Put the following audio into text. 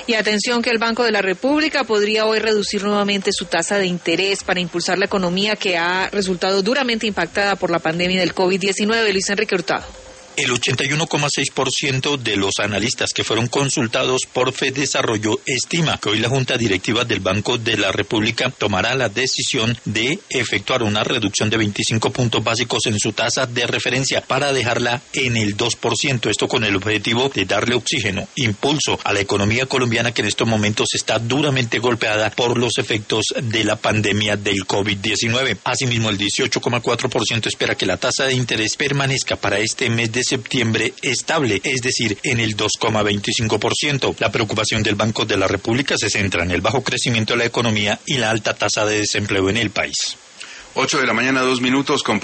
Y atención que el Banco de la República podría hoy reducir nuevamente su tasa de interés para impulsar la economía que ha resultado duramente impactada por la pandemia del COVID-19. Luis Enrique Hurtado. El 81,6% de los analistas que fueron consultados por FEDesarrollo estima que hoy la Junta Directiva del Banco de la República tomará la decisión de efectuar una reducción de 25 puntos básicos en su tasa de referencia para dejarla en el 2%. Esto con el objetivo de darle oxígeno, impulso a la economía colombiana que en estos momentos está duramente golpeada por los efectos de la pandemia del COVID-19. Asimismo, el 18,4% espera que la tasa de interés permanezca para este mes de septiembre estable, es decir, en el 2,25%. La preocupación del Banco de la República se centra en el bajo crecimiento de la economía y la alta tasa de desempleo en el país. 8 de la mañana, 2 minutos.